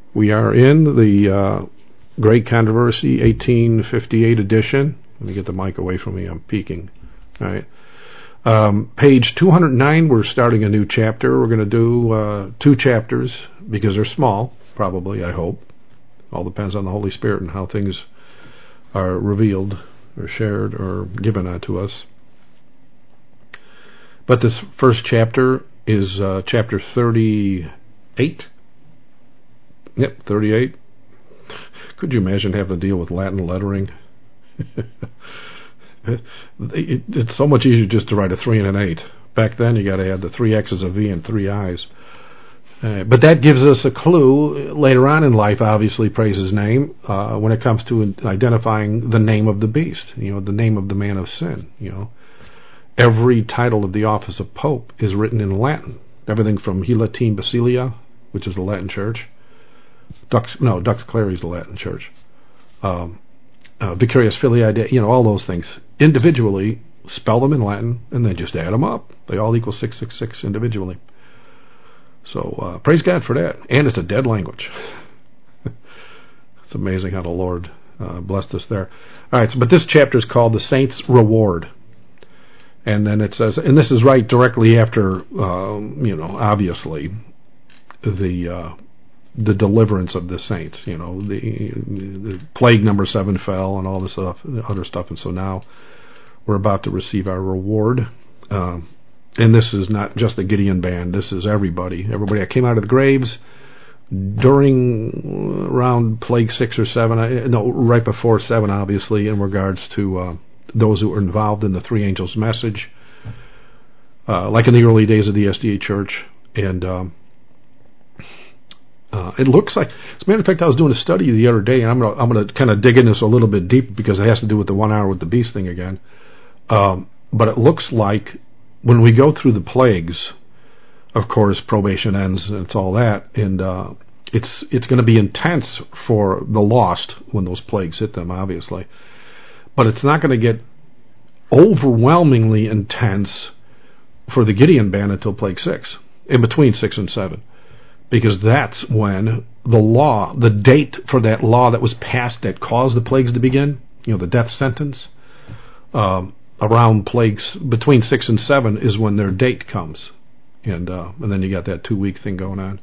We are in the Great Controversy 1858 edition. Let me get the mic away from me. I'm peeking. All right. Page 209, we're starting a new chapter. We're going to do 2 chapters because they're small, probably, I hope. All depends on the Holy Spirit and how things are revealed or shared or given unto us. But this first chapter is chapter 38. Yep, 38. Could you imagine having to deal with Latin lettering? It's so much easier just to write a 3 and an 8. Back then you got to add the 3 X's, a V, and 3 I's. But that gives us a clue later on in life, obviously, praise his name, when it comes to identifying the name of the beast, the name of the man of sin. Every title of the office of Pope is written in Latin. Everything from Hilatin Basilia, which is the Latin church. Dux Clary is the Latin church. Vicarius Filii Dei, all those things. Individually, spell them in Latin, and then just add them up. They all equal 666 individually. So, praise God for that. And it's a dead language. It's amazing how the Lord blessed us there. All right, but this chapter is called The Saints' Reward. And then it says, and this is right directly after, obviously, the deliverance of the saints. The plague number 7 fell and all this stuff, other stuff. And so now we're about to receive our reward. And this is not just the Gideon band. This is everybody that came out of the graves around plague 6 or 7. Right before 7, obviously, in regards to those who were involved in the 3 angels' message, like in the early days of the SDA Church. And it looks like, as a matter of fact, I was doing a study the other day, and I'm going to kind of dig into this a little bit deep because it has to do with the 1 hour with the beast thing again. But it looks like when we go through the plagues, of course, probation ends, and it's all that, and it's going to be intense for the lost when those plagues hit them, obviously. But it's not going to get overwhelmingly intense for the Gideon band until plague 6, in between 6 and 7. Because that's when the date for that law that was passed that caused the plagues to begin, the death sentence, around plagues between 6 and 7 is when their date comes. And then you got that 2-week thing going on,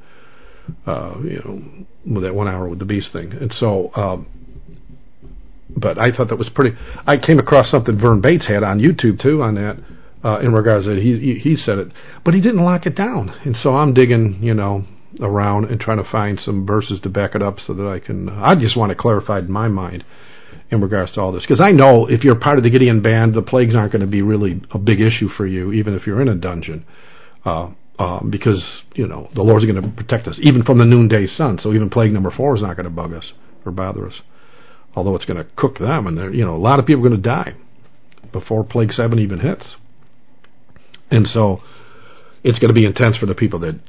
with that 1 hour with the beast thing. And so, but I thought that was pretty. I came across something Vern Bates had on YouTube too on that, in regards to it. He said it, but he didn't lock it down. And so I'm digging, around and trying to find some verses to back it up so that I just want to clarify in my mind in regards to all this. Because I know if you're part of the Gideon band, the plagues aren't going to be really a big issue for you, even if you're in a dungeon. Because, the Lord's going to protect us, even from the noonday sun. So even plague number 4 is not going to bug us or bother us. Although it's going to cook them, and a lot of people are going to die before plague 7 even hits. And so it's going to be intense for the people that,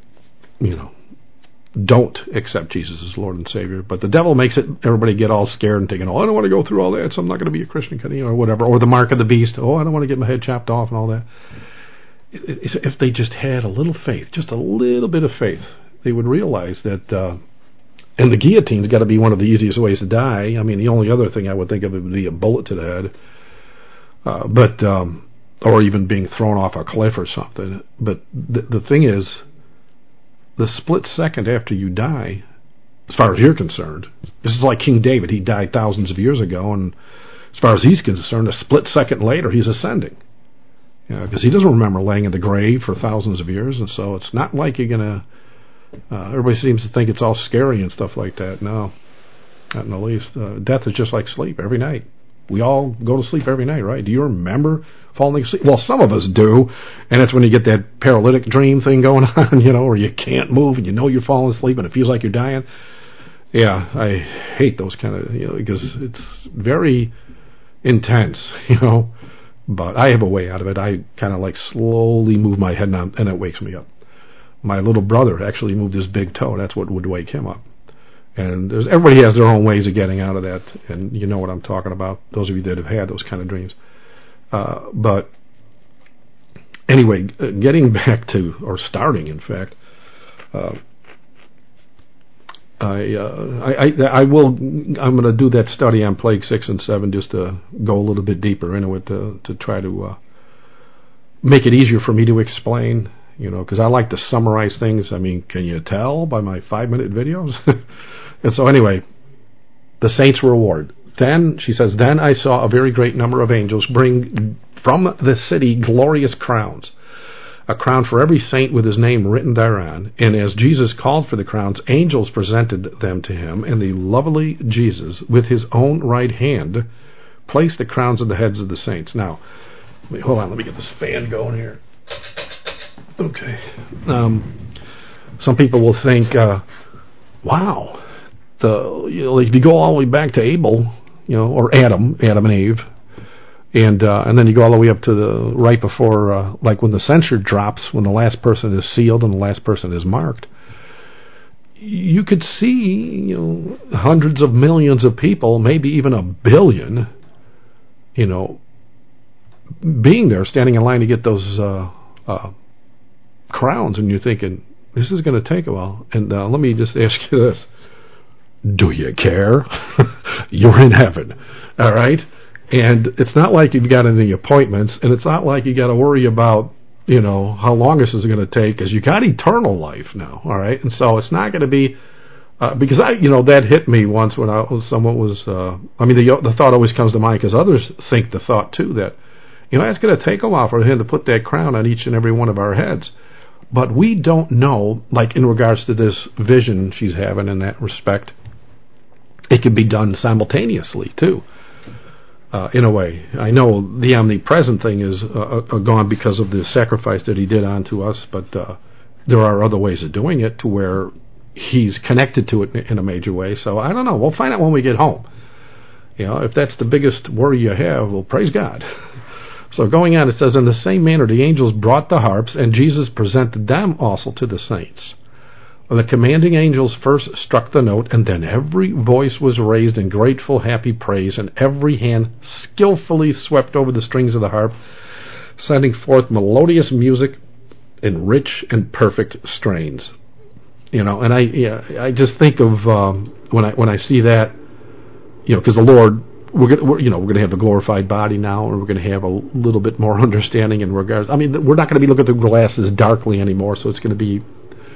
don't accept Jesus as Lord and Savior. But the devil makes everybody get all scared and thinking, I don't want to go through all that, so I'm not going to be a Christian, or whatever. Or the mark of the beast. I don't want to get my head chopped off and all that. If they just had a little faith, just a little bit of faith, they would realize that, and the guillotine's got to be one of the easiest ways to die. I mean, the only other thing I would think of would be a bullet to the head. Or even being thrown off a cliff or something. But the thing is, the split second after you die, as far as you're concerned, this is like King David. He died thousands of years ago, and as far as he's concerned, a split second later, he's ascending. Because he doesn't remember laying in the grave for thousands of years, and so it's not like you're going to... everybody seems to think it's all scary and stuff like that. No, not in the least. Death is just like sleep every night. We all go to sleep every night, right? Do you remember falling asleep? Well, some of us do, and that's when you get that paralytic dream thing going on, where you can't move and you're falling asleep and it feels like you're dying. Yeah, I hate those kind of, because it's very intense, But I have a way out of it. I kind of slowly move my head and it wakes me up. My little brother actually moved his big toe. That's what would wake him up. And everybody has their own ways of getting out of that, and you know what I'm talking about, those of you that have had those kind of dreams. But anyway, getting back to, or starting in fact, I will. I'm going to do that study on Plague 6 and 7 just to go a little bit deeper into it to try to make it easier for me to explain. Because I like to summarize things. I mean, can you tell by my 5-minute videos? And so anyway, the saints' reward. Then, she says, then I saw a very great number of angels bring from the city glorious crowns, a crown for every saint with his name written thereon. And as Jesus called for the crowns, angels presented them to him, and the lovely Jesus, with his own right hand, placed the crowns on the heads of the saints. Now, hold on, let me get this fan going here. Okay. Some people will think, wow, if you go all the way back to Abel, or Adam and Eve, and then you go all the way up to the right before, like when the censer drops, when the last person is sealed and the last person is marked, you could see, hundreds of millions of people, maybe even a billion, being there, standing in line to get those crowns, and you're thinking, this is going to take a while. And let me just ask you this. Do you care? You're in heaven, all right? And it's not like you've got any appointments, and it's not like you got to worry about, how long this is going to take, because you got eternal life now, all right? And so it's not going to be, because that hit me once when the thought always comes to mind, because others think the thought too, that, it's going to take a while for him to put that crown on each and every one of our heads. But we don't know, like in regards to this vision she's having in that respect, it can be done simultaneously too, in a way. I know the omnipresent thing is gone because of the sacrifice that he did unto us, but there are other ways of doing it to where he's connected to it in a major way. So I don't know. We'll find out when we get home. If that's the biggest worry you have, well, praise God. So going on, it says, in the same manner the angels brought the harps, and Jesus presented them also to the saints. The commanding angels first struck the note, and then every voice was raised in grateful, happy praise, and every hand skillfully swept over the strings of the harp, sending forth melodious music in rich and perfect strains. And I just think of when I see that, because the Lord, we're going to have a glorified body now, and we're going to have a little bit more understanding in regards. I mean, we're not going to be looking through glasses darkly anymore, so it's going to be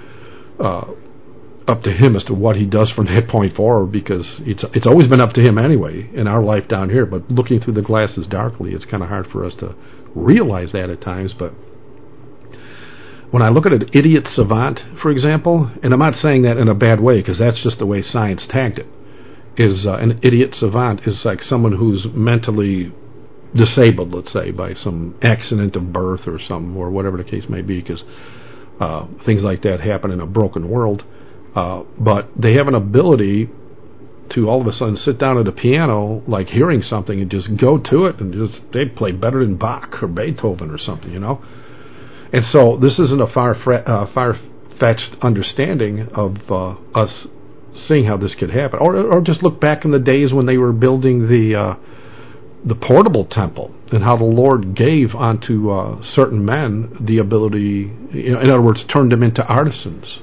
up to him as to what he does from that point forward, because it's always been up to him anyway in our life down here. But looking through the glasses darkly, it's kind of hard for us to realize that at times. But when I look at an idiot savant, for example, and I'm not saying that in a bad way, because that's just the way science tagged it, is an idiot savant is like someone who's mentally disabled, let's say, by some accident of birth or something, or whatever the case may be, because things like that happen in a broken world. But they have an ability to all of a sudden sit down at a piano, like hearing something, and just go to it, and they play better than Bach or Beethoven or something, And so this isn't a far-fetched understanding of us seeing how this could happen, or just look back in the days when they were building the portable temple, and how the Lord gave unto certain men the ability, in other words, turned them into artisans.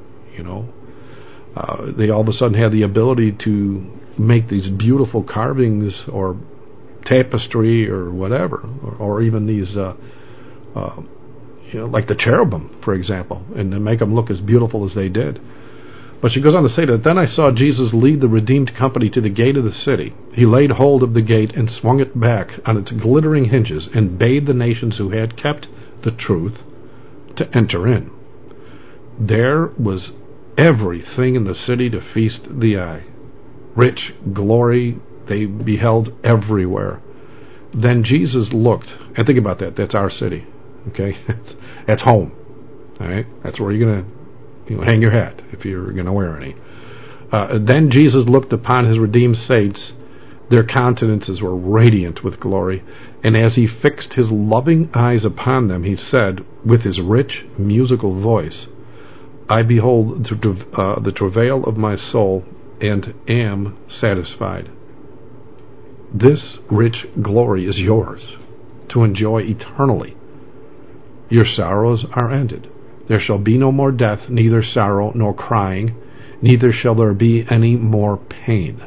They all of a sudden had the ability to make these beautiful carvings or tapestry or whatever, or even these, like the cherubim, for example, and to make them look as beautiful as they did. But she goes on to say that, then I saw Jesus lead the redeemed company to the gate of the city. He laid hold of the gate and swung it back on its glittering hinges, and bade the nations who had kept the truth to enter in. There was everything in the city to feast the eye. Rich glory they beheld everywhere. Then Jesus looked, and think about that, that's our city, okay? That's home, all right? That's where you're going to hang your hat, if you're going to wear any. Then Jesus looked upon his redeemed saints. Their countenances were radiant with glory, and as he fixed his loving eyes upon them, he said, with his rich musical voice, I behold the travail of my soul, and am satisfied. This rich glory is yours, to enjoy eternally. Your sorrows are ended. There shall be no more death, neither sorrow nor crying. neither shall there be any more pain.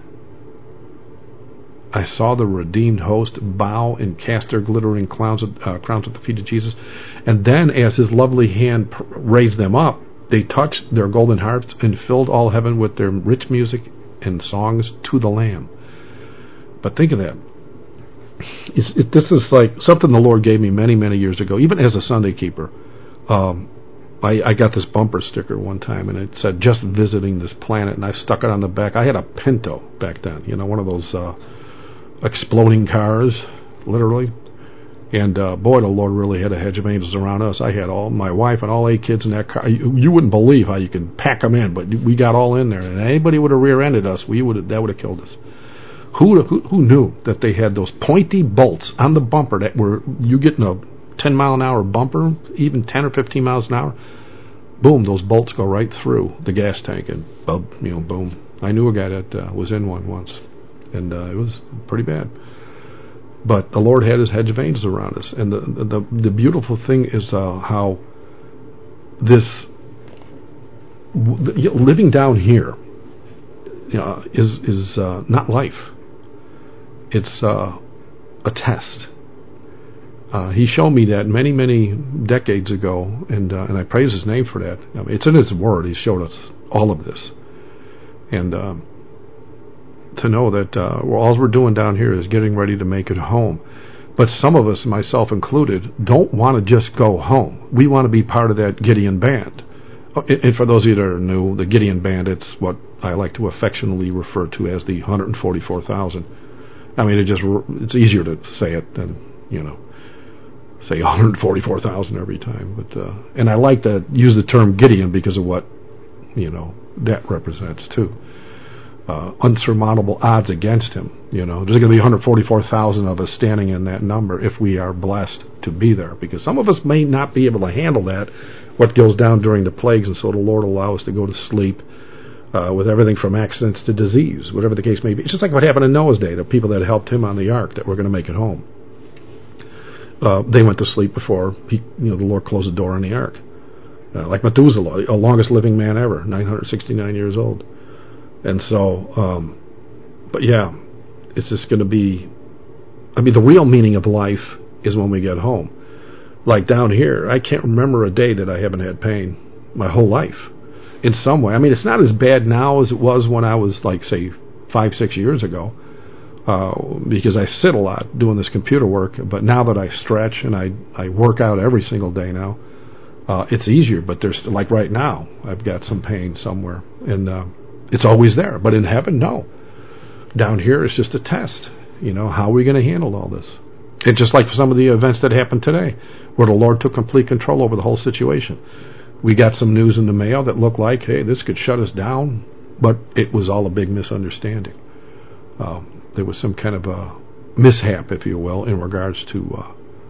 I saw the redeemed host bow and cast their glittering crowns at the feet of Jesus. And then, as his lovely hand raised them up, they touched their golden harps and filled all heaven with their rich music and songs to the Lamb. But think of that. This is like something the Lord gave me many, many years ago, even as a Sunday keeper. I got this bumper sticker one time, and it said, "Just visiting this planet," and I stuck it on the back. I had a Pinto back then, one of those exploding cars, literally. And boy, the Lord really had a hedge of angels around us. I had all my wife and all 8 kids in that car. You wouldn't believe how you can pack them in, but we got all in there. And anybody would have rear-ended us, that would have killed us. Who knew that they had those pointy bolts on the bumper that were, you getting a 10-mile-an-hour bumper, even 10 or 15 miles an hour, boom, those bolts go right through the gas tank, and boom. I knew a guy that was in one once, and it was pretty bad. But the Lord had his hedge of angels around us. And the beautiful thing is how this living down here is not life. It's a test. He showed me that many, many decades ago, and I praise his name for that. It's in his word. He showed us all of this. And to know that all we're doing down here is getting ready to make it home. But some of us, myself included, don't want to just go home. We want to be part of that Gideon band. And for those of you that are new, the Gideon band, it's what I like to affectionately refer to as the 144,000. I mean, it's easier to say it than, say 144,000 every time. But and I like to use the term Gideon because of what, that represents too. Unsurmountable odds against him. There's going to be 144,000 of us standing in that number if we are blessed to be there, because some of us may not be able to handle that, what goes down during the plagues, and so the Lord will allow us to go to sleep with everything from accidents to disease, whatever the case may be. It's just like what happened in Noah's day, the people that helped him on the ark that were going to make it home. They went to sleep before the Lord closed the door on the ark. Like Methuselah, the longest living man ever, 969 years old. And so, but yeah, it's just going to be, the real meaning of life is when we get home. Like down here, I can't remember a day that I haven't had pain my whole life in some way. It's not as bad now as it was when I was like, say, 5-6 years ago, because I sit a lot doing this computer work. But now that I stretch and I work out every single day now, it's easier. But there's, like right now, I've got some pain somewhere, and it's always there. But in heaven, no. Down here, it's just a test. How are we going to handle all this? And just like some of the events that happened today, where the Lord took complete control over the whole situation. We got some news in the mail that looked like, hey, this could shut us down, but it was all a big misunderstanding. There was some kind of a mishap, if you will, in regards to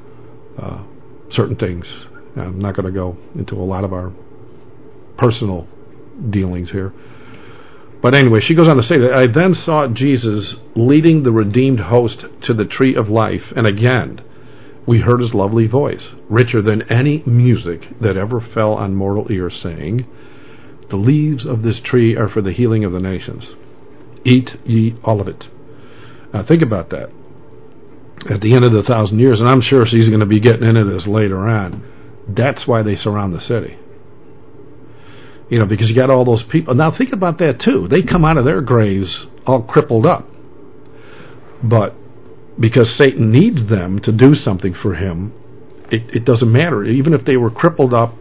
certain things. I'm not going to go into a lot of our personal dealings here. But anyway, she goes on to say that I then saw Jesus leading the redeemed host to the tree of life, and again, we heard his lovely voice, richer than any music that ever fell on mortal ear, saying, "The leaves of this tree are for the healing of the nations. Eat ye all of it." Now think about that. At the end of the 1,000 years, and I'm sure she's going to be getting into this later on, that's why they surround the city. Because you got all those people. Now think about that too. They come out of their graves all crippled up. But because Satan needs them to do something for him, it doesn't matter. Even if they were crippled up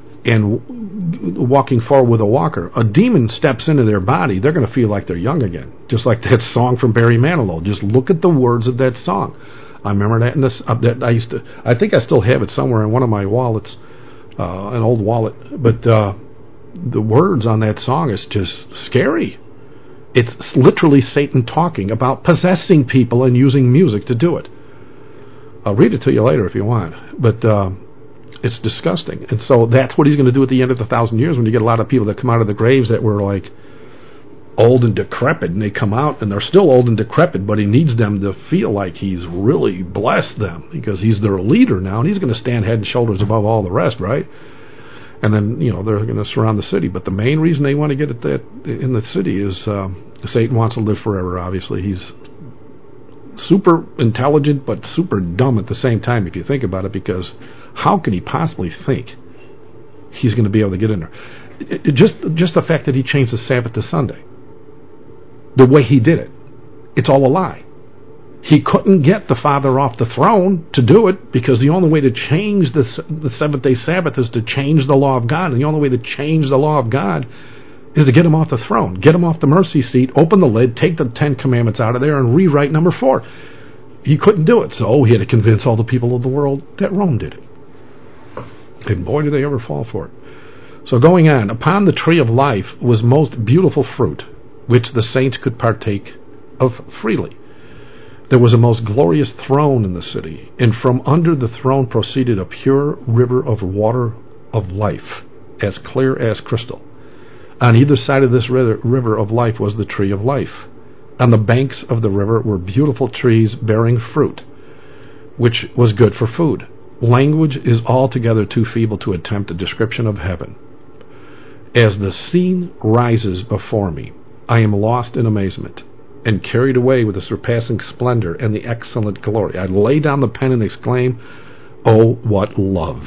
and walking forward with a walker, a demon steps into their body, they're going to feel like they're young again. Just like that song from Barry Manilow. Just look at the words of that song. I remember that in this. I think I still have it somewhere in one of my wallets, an old wallet. But the words on that song is just scary. It's literally Satan talking about possessing people and using music to do it. I'll read it to you later if you want, but it's disgusting. And so that's what he's going to do at the end of the 1,000 years, when you get a lot of people that come out of the graves that were like old and decrepit, and they come out and they're still old and decrepit, but he needs them to feel like he's really blessed them because he's their leader now, and he's going to stand head and shoulders above all the rest, right? And then, they're going to surround the city. But the main reason they want to get it in the city is Satan wants to live forever, obviously. He's super intelligent, but super dumb at the same time, if you think about it, because how can he possibly think he's going to be able to get in there? Just the fact that he changed the Sabbath to Sunday. The way he did it. It's all a lie. He couldn't get the Father off the throne to do it, because the only way to change the seventh-day Sabbath is to change the law of God. And the only way to change the law of God is to get him off the throne, get him off the mercy seat, open the lid, take the 10 Commandments out of there, and rewrite number 4. He couldn't do it, so he had to convince all the people of the world that Rome did it. And boy, did they ever fall for it. So going on, upon the tree of life was most beautiful fruit, which the saints could partake of freely. There was a most glorious throne in the city, and from under the throne proceeded a pure river of water of life, as clear as crystal. On either side of this river of life was the tree of life. On the banks of the river were beautiful trees bearing fruit, which was good for food. Language is altogether too feeble to attempt a description of heaven. As the scene rises before me, I am lost in amazement, and carried away with the surpassing splendor and the excellent glory. I lay down the pen and exclaim, "Oh, what love!"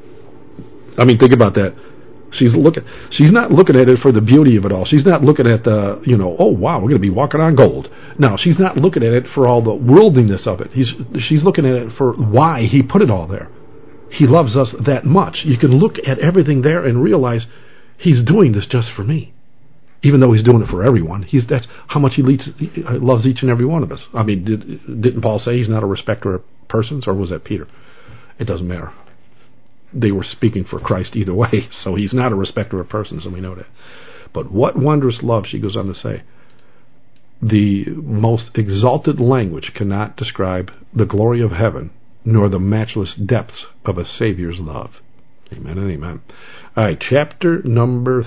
I mean, think about that. She's not looking at it for the beauty of it all. She's not looking at the, oh wow, we're going to be walking on gold. No, she's not looking at it for all the worldliness of it. She's looking at it for why he put it all there. He loves us that much. You can look at everything there and realize he's doing this just for me. Even though he's doing it for everyone, that's how much he loves each and every one of us. I mean, didn't Paul say he's not a respecter of persons, or was that Peter? It doesn't matter. They were speaking for Christ either way, so he's not a respecter of persons, and we know that. But what wondrous love, she goes on to say. The most exalted language cannot describe the glory of heaven, nor the matchless depths of a Savior's love. Amen and amen. All right, chapter number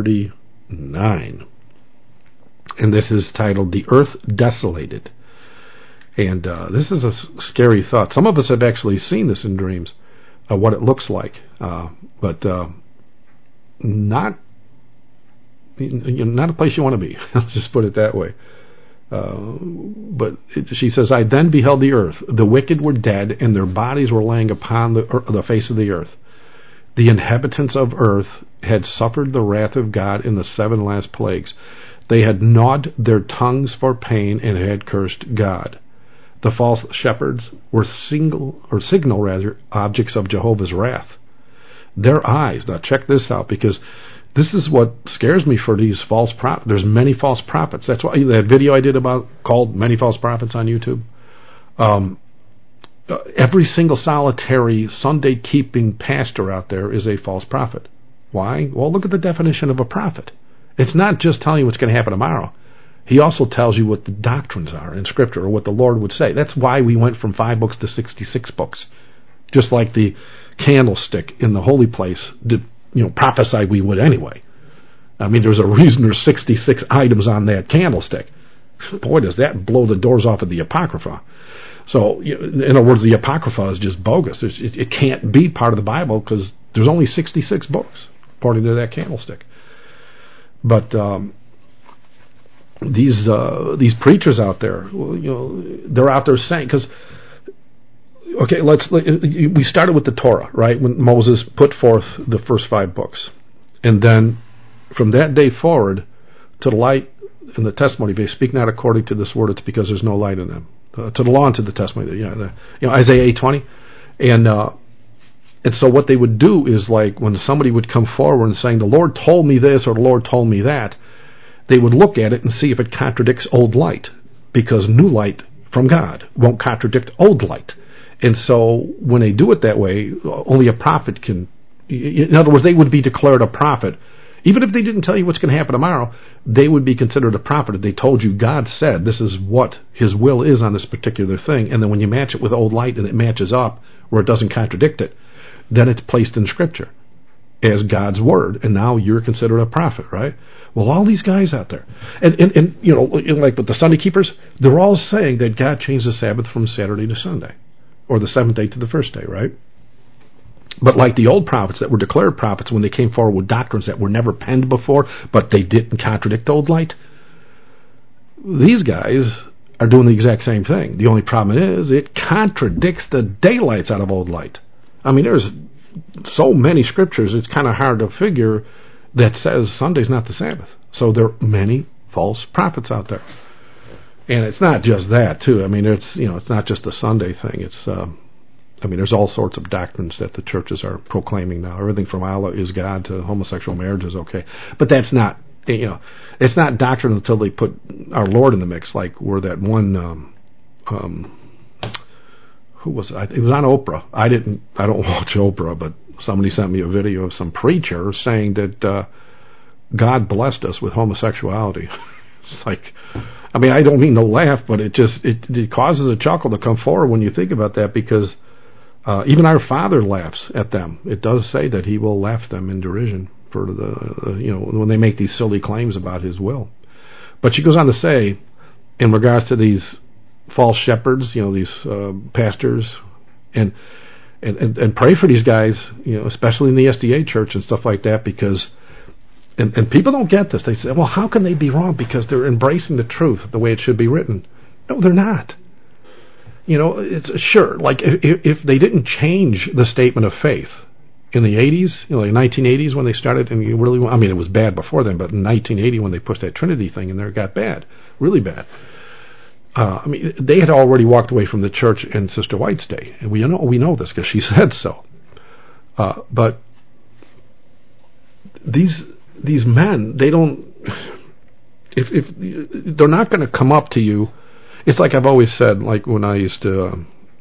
39. And this is titled, The Earth Desolated. And this is a scary thought. Some of us have actually seen this in dreams, what it looks like. But not a place you want to be. Let's just put it that way. She says, I then beheld the earth. The wicked were dead, and their bodies were laying upon the face of the earth. The inhabitants of earth had suffered the wrath of God in the 7 last plagues. They had gnawed their tongues for pain and had cursed God. The false shepherds were signal objects of Jehovah's wrath. Their eyes, now check this out, because this is what scares me for these false prophets. There's many false prophets. That's why that video I did called Many False Prophets on YouTube. Every single solitary Sunday-keeping pastor out there is a false prophet. Why? Well, look at the definition of a prophet. It's not just telling you what's going to happen tomorrow. He also tells you what the doctrines are in Scripture, or what the Lord would say. That's why we went from 5 books to 66 books. Just like the candlestick in the holy place prophesied we would anyway. I mean, there's a reason there's 66 items on that candlestick. Boy, does that blow the doors off of the Apocrypha. So, in other words, the Apocrypha is just bogus. It can't be part of the Bible because there's only 66 books, according to that candlestick. But these preachers out there, they're out there saying, because, okay, we started with the Torah, right, when Moses put forth the first 5 books. And then from that day forward to the light and the testimony, if they speak not according to this word, it's because there's no light in them. To the law and to the testimony, Isaiah 8:20, and so what they would do is, like, when somebody would come forward and saying, the Lord told me this or the Lord told me that, they would look at it and see if it contradicts old light, because new light from God won't contradict old light. And so when they do it that way, only a prophet can, in other words, they would be declared a prophet. Even if they didn't tell you what's going to happen tomorrow, they would be considered a prophet if they told you God said this is what His will is on this particular thing. And then when you match it with old light and it matches up where it doesn't contradict it, then it's placed in Scripture as God's word, and now you're considered a prophet, right? Well, all these guys out there, and like with the Sunday keepers, they're all saying that God changed the Sabbath from Saturday to Sunday, or the 7th day to the first day, right? But like the old prophets that were declared prophets when they came forward with doctrines that were never penned before, but they didn't contradict old light, these guys are doing the exact same thing. The only problem is it contradicts the daylights out of old light. I mean, there's so many scriptures, it's kind of hard to figure that says Sunday's not the Sabbath. So there are many false prophets out there. And it's not just that, too. I mean, it's not just the Sunday thing. There's all sorts of doctrines that the churches are proclaiming now. Everything from Allah is God to homosexual marriage is okay. But that's not, it's not doctrine until they put our Lord in the mix, like where that one, who was it? It was on Oprah. I don't watch Oprah, but somebody sent me a video of some preacher saying that God blessed us with homosexuality. It's like, I don't mean to laugh, but it causes a chuckle to come forward when you think about that, because even our Father laughs at them. It does say that He will laugh them in derision for when they make these silly claims about His will. But she goes on to say, in regards to these false shepherds, these pastors, and pray for these guys, especially in the SDA church and stuff like that, because and people don't get this. They say, well, how can they be wrong? Because they're embracing the truth the way it should be written. No, they're not. It's sure, like if they didn't change the statement of faith in the 80s, like 1980s when they started, and it was bad before then, but in 1980 when they pushed that Trinity thing in there, it got bad, really bad. They had already walked away from the church in Sister White's day, and we know this because she said so. But these men, they don't. If they're not going to come up to you, it's like I've always said. Like when I used to,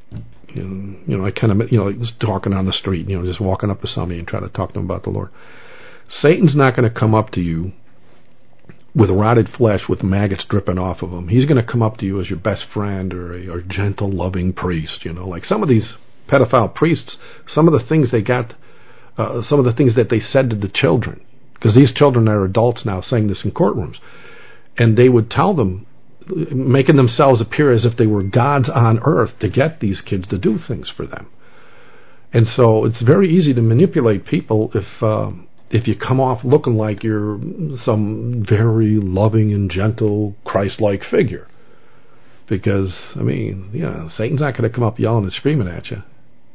I kind of was talking on the street, just walking up to somebody and try to talk to them about the Lord. Satan's not going to come up to you with rotted flesh with maggots dripping off of them. He's going to come up to you as your best friend or a gentle, loving priest. Like some of these pedophile priests, some of the things they got, some of the things that they said to the children, because these children are adults now saying this in courtrooms, and they would tell them, making themselves appear as if they were gods on earth to get these kids to do things for them. And so it's very easy to manipulate people if you come off looking like you're some very loving and gentle Christ-like figure. Because, Satan's not going to come up yelling and screaming at you.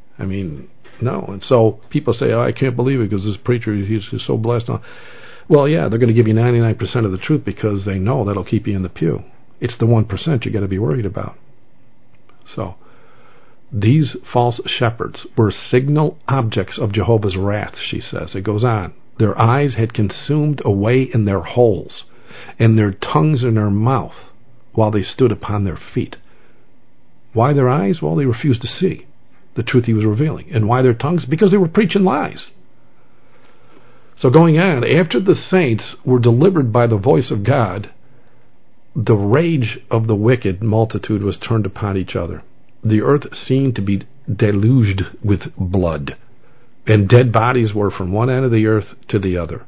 No. And so people say, I can't believe it because this preacher, he's so blessed. Well, yeah, they're going to give you 99% of the truth because they know that'll keep you in the pew. It's the 1% you got to be worried about. So, these false shepherds were signal objects of Jehovah's wrath, she says. It goes on. Their eyes had consumed away in their holes, and their tongues in their mouth, while they stood upon their feet. Why their eyes? Well, they refused to see the truth He was revealing. And why their tongues? Because they were preaching lies. So going on, after the saints were delivered by the voice of God, the rage of the wicked multitude was turned upon each other. The earth seemed to be deluged with blood, and dead bodies were from one end of the earth to the other.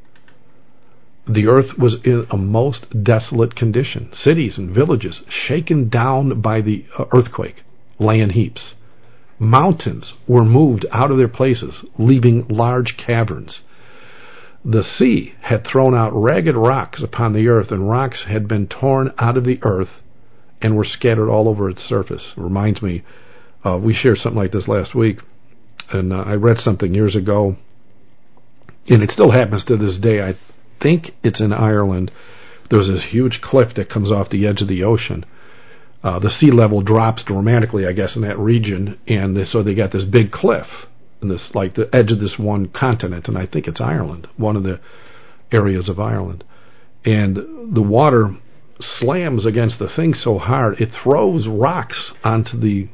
The earth was in a most desolate condition. Cities and villages shaken down by the earthquake lay in heaps. Mountains were moved out of their places, leaving large caverns. The sea had thrown out ragged rocks upon the earth, and rocks had been torn out of the earth and were scattered all over its surface. It reminds me, we shared something like this last week, and I read something years ago, and it still happens to this day. I think it's in Ireland. There's this huge cliff that comes off the edge of the ocean. The sea level drops dramatically, I guess, in that region, and so they got this big cliff, and this like the edge of this one continent, and I think it's Ireland, one of the areas of Ireland. And the water slams against the thing so hard, it throws rocks onto the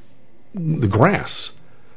grass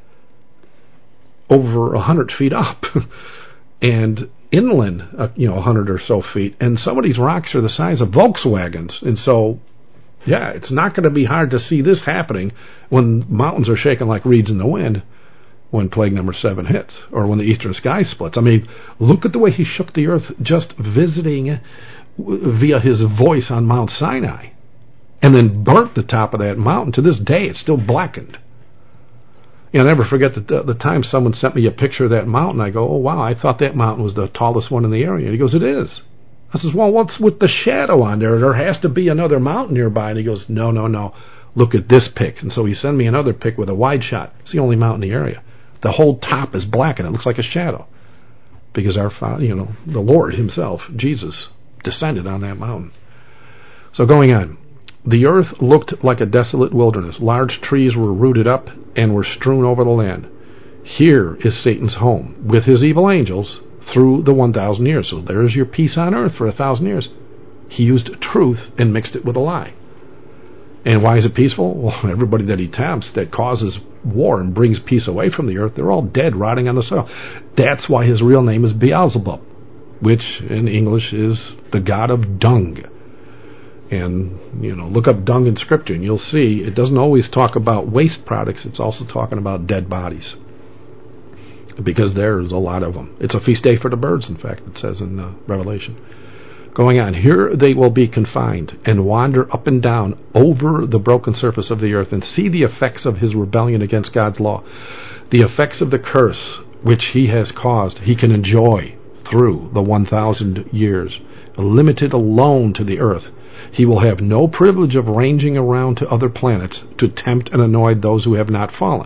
over 100 feet up and inland, 100 or so feet. And some of these rocks are the size of Volkswagens. And so, yeah, it's not going to be hard to see this happening when mountains are shaking like reeds in the wind when plague number 7 hits, or when the eastern sky splits. Look at the way He shook the earth just visiting via His voice on Mount Sinai, and then burnt the top of that mountain. To this day, it's still blackened. I'll never forget the time someone sent me a picture of that mountain. I go, oh, wow, I thought that mountain was the tallest one in the area. And he goes, it is. I says, well, what's with the shadow on there? There has to be another mountain nearby. And he goes, no. Look at this pic. And so he sent me another pic with a wide shot. It's the only mountain in the area. The whole top is black and it looks like a shadow. Because our Father, the Lord himself, Jesus, descended on that mountain. So going on. The earth looked like a desolate wilderness. Large trees were rooted up and were strewn over the land. Here is Satan's home with his evil angels through the 1,000 years. So there's your peace on earth for 1,000 years. He used truth and mixed it with a lie. And why is it peaceful? Well, everybody that he tempts, that causes war and brings peace away from the earth, they're all dead, rotting on the soil. That's why his real name is Beelzebub, which in English is the god of dung. And, look up dung in Scripture, and you'll see it doesn't always talk about waste products. It's also talking about dead bodies. Because there's a lot of them. It's a feast day for the birds, in fact, it says in Revelation. Going on, here they will be confined and wander up and down over the broken surface of the earth and see the effects of his rebellion against God's law. The effects of the curse which he has caused, he can enjoy through the 1,000 years, limited alone to the earth. He will have no privilege of ranging around to other planets to tempt and annoy those who have not fallen.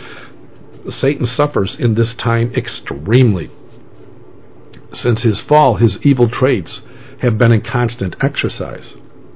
Satan suffers in this time extremely. Since his fall, his evil traits have been in constant exercise.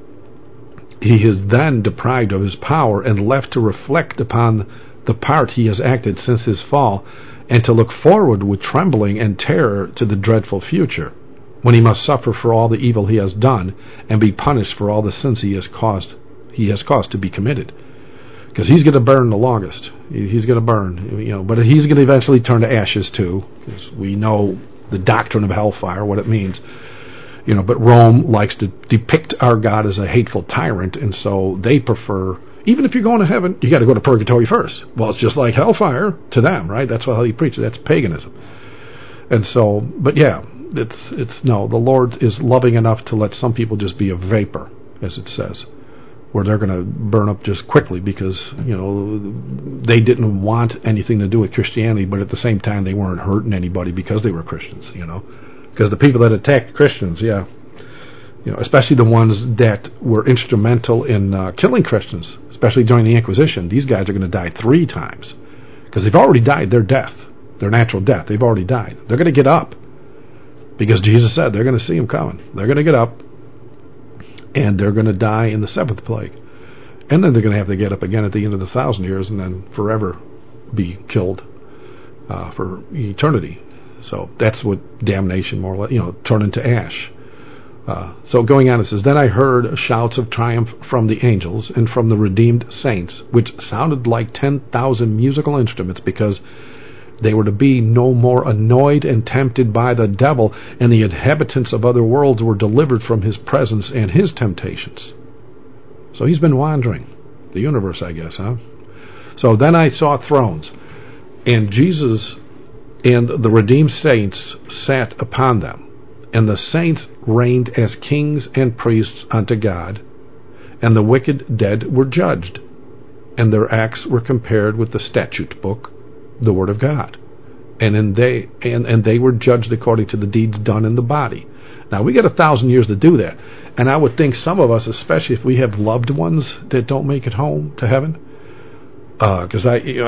He is then deprived of his power and left to reflect upon the part he has acted since his fall and to look forward with trembling and terror to the dreadful future, when he must suffer for all the evil he has done and be punished for all the sins he has caused to be committed. Because he's going to burn the longest. He's going to burn, but he's going to eventually turn to ashes too, because we know the doctrine of hellfire, what it means. But Rome likes to depict our God as a hateful tyrant, and so they prefer, even if you're going to heaven, you got to go to purgatory first. Well, it's just like hellfire to them, right? That's how he preaches. That's paganism. And so, but yeah, the Lord is loving enough to let some people just be a vapor, as it says, where they're going to burn up just quickly because, they didn't want anything to do with Christianity, but at the same time they weren't hurting anybody because they were Christians, Because the people that attacked Christians, especially the ones that were instrumental in killing Christians, especially during the Inquisition, these guys are going to die 3 times because they've already died their death, their natural death. They've already died. They're going to get up because Jesus said they're going to see him coming. They're going to get up and they're going to die in the 7th plague. And then they're going to have to get up again at the end of the 1,000 years and then forever be killed for eternity. So that's what damnation, more or less, turn into ash. So going on, it says, then I heard shouts of triumph from the angels and from the redeemed saints, which sounded like 10,000 musical instruments, because they were to be no more annoyed and tempted by the devil, and the inhabitants of other worlds were delivered from his presence and his temptations. So he's been wandering the universe, I guess, huh? So then I saw thrones, and Jesus and the redeemed saints sat upon them, and the saints reigned as kings and priests unto God, and the wicked dead were judged, and their acts were compared with the statute book, the word of God, and they were judged according to the deeds done in the body. Now we got 1,000 years to do that, and I would think some of us, especially if we have loved ones that don't make it home to heaven, because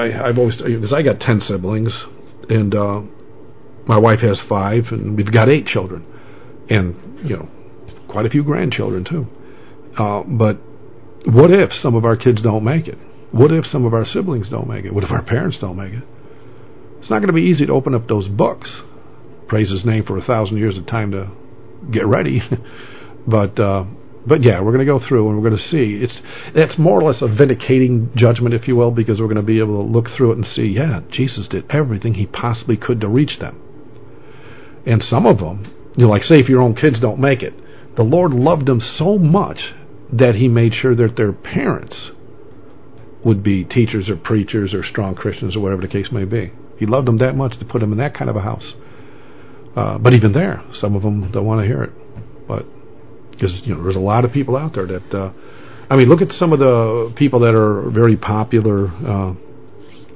I got 10 siblings. And my wife has 5, and we've got 8 children, and quite a few grandchildren too. But what if some of our kids don't make it? What if some of our siblings don't make it? What if our parents don't make it? It's not going to be easy to open up those books. Praise his name for 1,000 years of time to get ready. But yeah, we're going to go through and we're going to see. That's more or less a vindicating judgment, if you will, because we're going to be able to look through it and see, yeah, Jesus did everything he possibly could to reach them. And some of them, like say if your own kids don't make it, the Lord loved them so much that he made sure that their parents would be teachers or preachers or strong Christians or whatever the case may be. He loved them that much to put them in that kind of a house. But even there, some of them don't want to hear it. But because there's a lot of people out there that look at some of the people that are very popular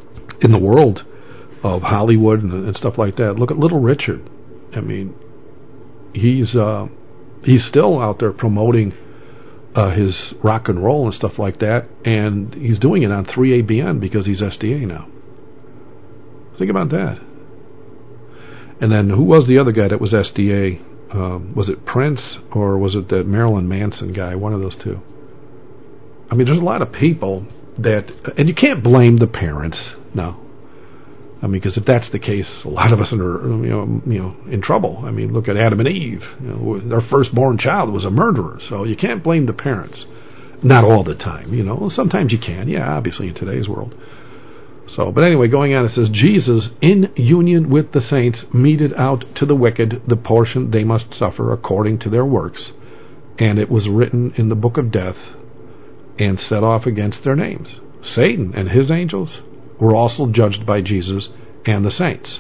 in the world of Hollywood and stuff like that. Look at Little Richard. I mean, he's still out there promoting his rock and roll and stuff like that, and he's doing it on 3ABN because he's SDA now. Think about that. And then who was the other guy that was SDA? Was it Prince or was it that Marilyn Manson guy? One of those two. I mean, there's a lot of people that, and you can't blame the parents. No. I mean, because if that's the case, a lot of us are, in trouble. I mean, look at Adam and Eve. Their firstborn child was a murderer, so you can't blame the parents. Not all the time, Sometimes you can, yeah, obviously in today's world. So, but anyway, going on, it says, Jesus, in union with the saints, meted out to the wicked the portion they must suffer according to their works, and it was written in the book of death, and set off against their names. Satan and his angels were also judged by Jesus and the saints.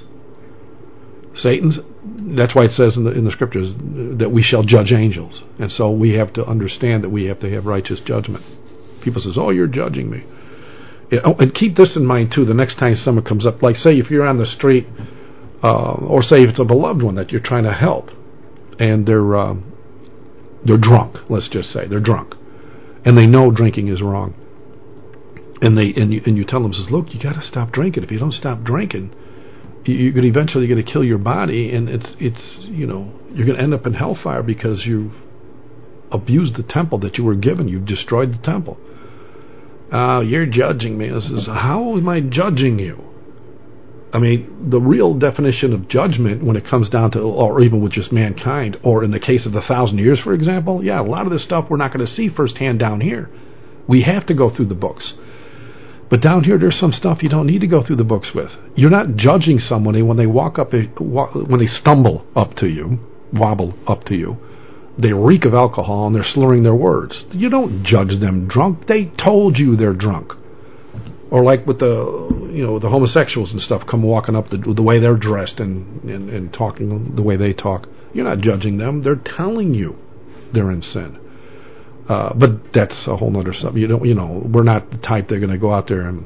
That's why it says in the scriptures that we shall judge angels. And so we have to understand that we have to have righteous judgment. People says, oh, you're judging me. And keep this in mind too, the next time someone comes up, like say if you're on the street, or say if it's a beloved one that you're trying to help, and they're drunk, let's just say, they're drunk, and they know drinking is wrong. And you tell them, says, look, you got to stop drinking. If you don't stop drinking, you're going to eventually going to kill your body, and you're going to end up in hellfire because you've abused the temple that you were given. You've destroyed the temple. You're judging me. This is, how am I judging you? I mean, the real definition of judgment when it comes down to, or even with just mankind, or in the case of the 1,000 years, for example, yeah, a lot of this stuff we're not going to see firsthand down here. We have to go through the books. But down here, there's some stuff you don't need to go through the books with. You're not judging somebody when they when they stumble up to you, wobble up to you. They reek of alcohol and they're slurring their words. You don't judge them drunk. They told you they're drunk. Or like with the homosexuals and stuff come walking up the way they're dressed and talking the way they talk. You're not judging them. They're telling you they're in sin. But that's a whole other stuff. We're not the type they're going to go out there and,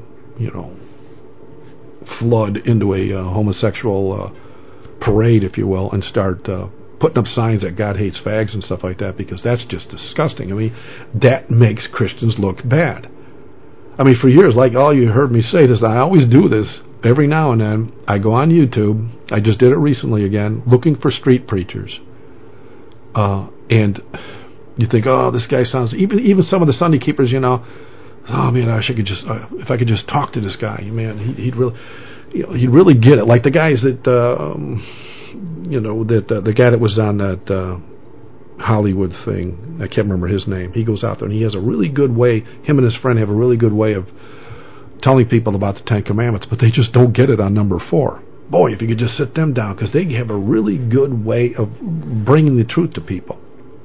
flood into a homosexual parade, if you will, and start putting up signs that God hates fags and stuff like that, because that's just disgusting. I mean, that makes Christians look bad. I mean, for years, like all you heard me say this, I always do this every now and then. I go on YouTube. I just did it recently again, looking for street preachers. And you think, oh, this guy sounds, even some of the Sunday keepers, oh man, I wish I could just, if I could just talk to this guy, man, he'd really get it. Like the guys that, the guy that was on that Hollywood thing, I can't remember his name. He goes out there and he has a really good way, him and his friend have a really good way of telling people about the Ten Commandments, but they just don't get it on number 4. Boy, if you could just sit them down, because they have a really good way of bringing the truth to people.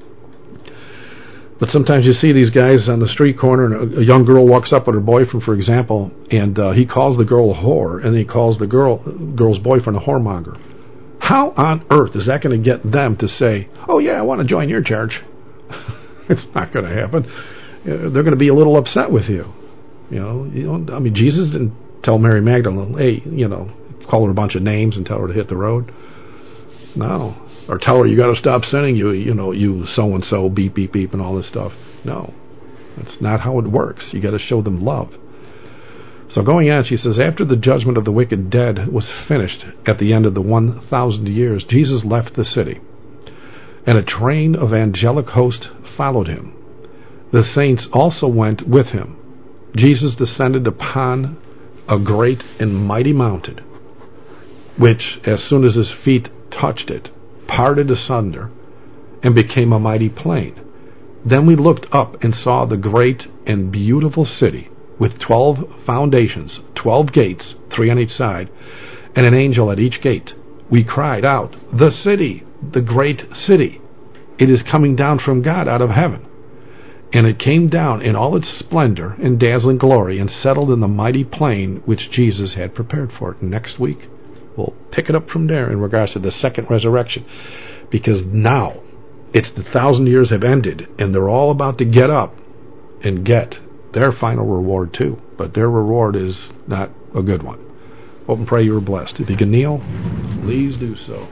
But sometimes you see these guys on the street corner, and a young girl walks up with her boyfriend, for example, and he calls the girl a whore, and he calls the girl's boyfriend a whoremonger. How on earth is that going to get them to say, oh yeah, I want to join your church? It's not going to happen. They're going to be a little upset with you. I mean, Jesus didn't tell Mary Magdalene, hey, call her a bunch of names and tell her to hit the road. No. Or tell her you got to stop sinning, you so-and-so, beep, beep, beep, and all this stuff. No. That's not how it works. You got to show them love. So going on, she says, after the judgment of the wicked dead was finished at the end of the 1,000 years, Jesus left the city, and a train of angelic hosts followed him. The saints also went with him. Jesus descended upon a great and mighty mountain, which, as soon as his feet touched it, parted asunder and became a mighty plain. Then we looked up and saw the great and beautiful city, with 12 foundations, 12 gates, 3 on each side, and an angel at each gate. We cried out, the city, the great city, it is coming down from God out of heaven. And it came down in all its splendor and dazzling glory, and settled in the mighty plain which Jesus had prepared for it. Next week, we'll pick it up from there in regards to the second resurrection, because now it's the 1,000 years have ended, and they're all about to get up and get their final reward too. But their reward is not a good one. Hope and pray you are blessed. If you can kneel, please do so.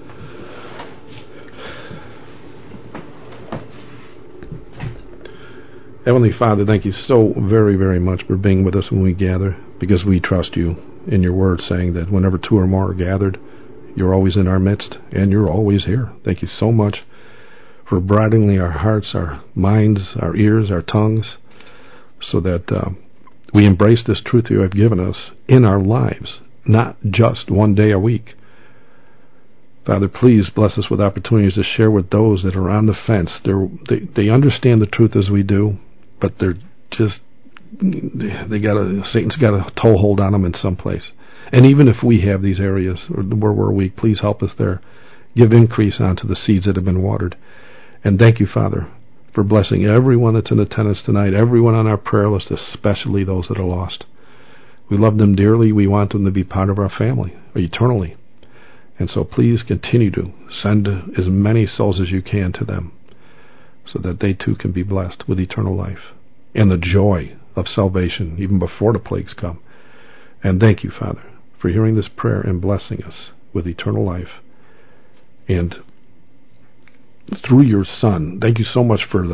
Heavenly Father, thank you so very, very much for being with us when we gather, because we trust you in your word, saying that whenever two or more are gathered, you're always in our midst, and you're always here. Thank you so much for bridling our hearts, our minds, our ears, our tongues, so that we embrace this truth you have given us in our lives, not just one day a week. Father, please bless us with opportunities to share with those that are on the fence. They understand the truth as we do, but they're just, Satan's got a toehold on them in some place. And even if we have these areas where we're weak, please help us there. Give increase onto the seeds that have been watered. And thank you, Father, for blessing everyone that's in attendance tonight, everyone on our prayer list, especially those that are lost. We love them dearly. We want them to be part of our family eternally. And so please continue to send as many souls as you can to them, so that they too can be blessed with eternal life and the joy of salvation even before the plagues come. And thank you, Father, for hearing this prayer and blessing us with eternal life. And through your Son, thank you so much for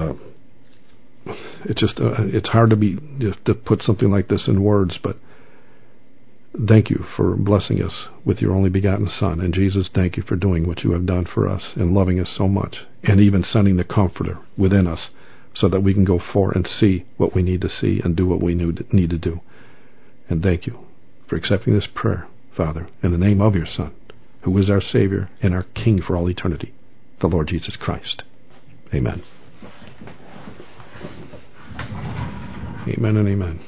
it's hard to put something like this in words, but thank you for blessing us with your only begotten Son. And Jesus, thank you for doing what you have done for us and loving us so much, and even sending the Comforter within us so that we can go forth and see what we need to see and do what we need to do. And thank you for accepting this prayer, Father, in the name of your Son, who is our Savior and our King for all eternity, the Lord Jesus Christ. Amen. Amen and amen.